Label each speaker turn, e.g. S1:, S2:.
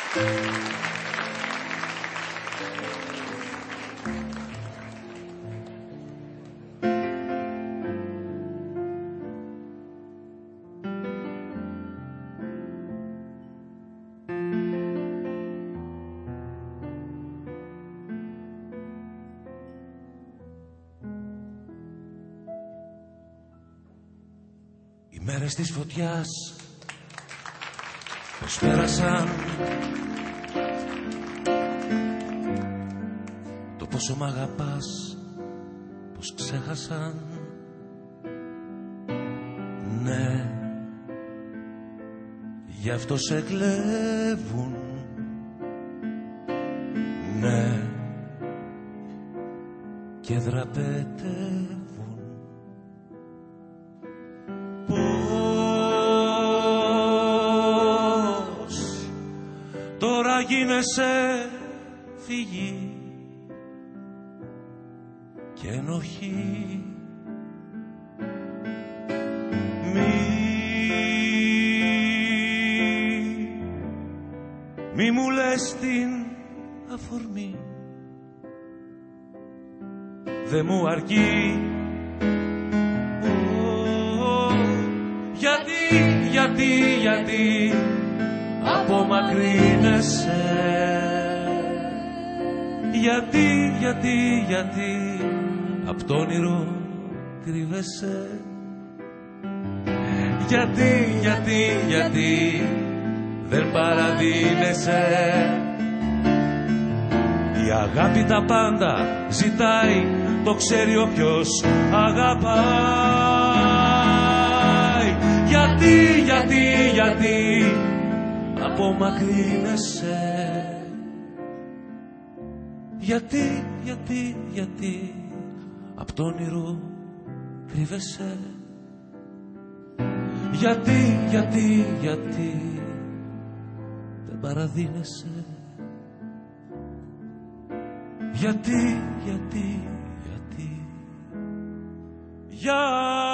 S1: Οι μέρες της φωτιάς πως πέρασαν, το πόσο μ' αγαπάς πως ξέχασαν. Ναι, γι' αυτό σε κλέβουν. Ναι, και δραπετεύουν. Τώρα γίνεσαι φυγή και ενοχή. Μη μου λες την αφορμή, δε μου αρκεί. Γιατί απομακρύνεσαι. Γιατί απ' το όνειρο κρύβεσαι. Γιατί δεν παραδίνεσαι. Η αγάπη τα πάντα ζητάει, το ξέρει όποιος αγαπάει. Γιατί απομακρύνεσαι. Γιατί απ' το όνειρο κρύβεσαι. Γιατί δεν παραδίνεσαι. Γιατί